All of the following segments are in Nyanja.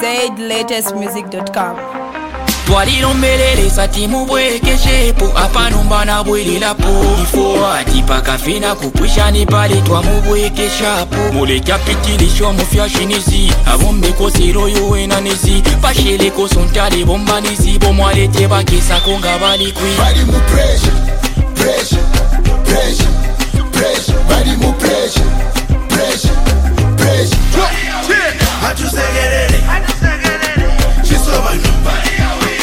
ZLatestmusic.com. Twaliro mbelele sati mubweke shepo apa numbana bwelila po ifo atipa kafina kupwishani pale twa mubweke shapo muleka pitilisho mufyashinizi abombeko siro yuwena nezi pashele ko sontale bombanizi bomwalete bakesa konga bali kwi bali mu pressure pressure pressure pressure bali mu pressure pressure pressure hatusegerere chisoma nobody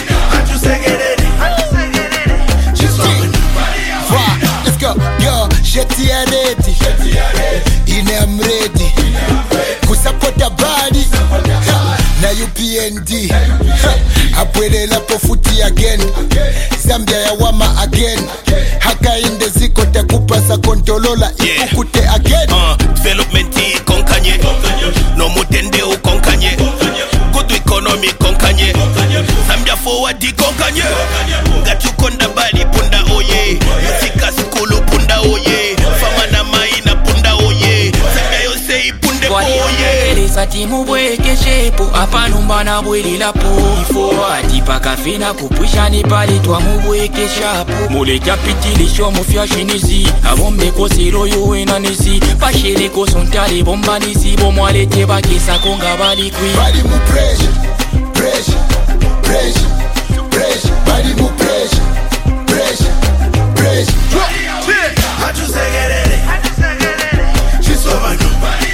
let's go, yo, Shetty ready. I'm ready. Kusupport the body. Now you PND. Apwelela po futi again. Zambia ya wama again. Haka inde ziko takupasa kontolola ikukute again. Development konkanye. No mutende u konkanye. Good economy konkanye. Zambia forward konkanye. Gachukonda bali punda oye. Yusika skulu punda oye. Famana maina punda oye. Zambia yose ipunde oye. Sati mubweke shepo apa numbana bwelila po ifo atipa kafina kupwishani pale twa mubweke shapo muleka pitilisho mufyashinizi abombeko siro yuwena nezi pashele ko sontale bombanizi bomwalete bakesa konga bali kwi bali mu pressure pressure pressure pressure bali mu pressure pressure pressure hatusegerere chisoma nobody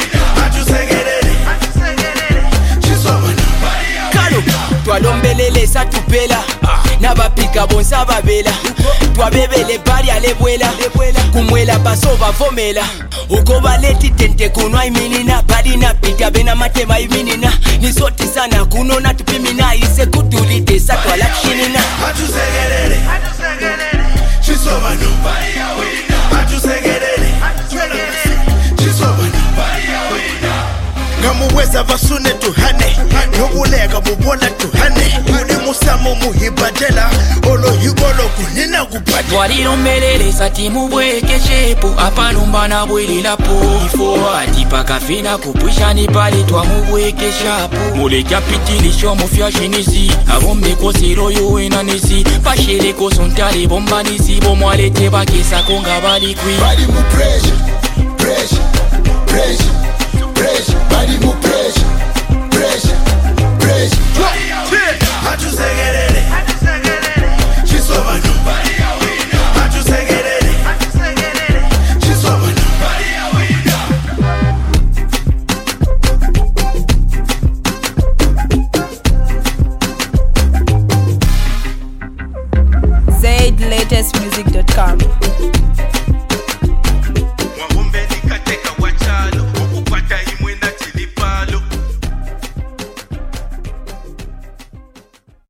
twalombelele satupela nabapika bonsa babela twabebele bali alebwela kumwela baso bavomela uko baleti tente kunwa iminina bali na pita bena matema iminina nisoti sana kunona tupimina ise kutulite satwala chinina hatusegerere chisoma nobody hatusegerere chisoma nobody ngamuweza basune tuhane nobulega bubona tuhane uli musamo muhibadela olo hibolo kunina kupati twaliro mbelele sati mubweke shepo apa numbana bwelila po ifo atipa kafina kupwishani pale twa mubweke shapo muleka pitilisho mufyashinizi abombeko siro yuwena nezi pashele ko sontale bombanizi bomwalete bakesa konga bali kwi bali mu pressure pressure pressure pressure bali mu pressure pressure pressure hatusegerere chisoma nobody hatusegerere chisoma nobody ZLatestmusic.com.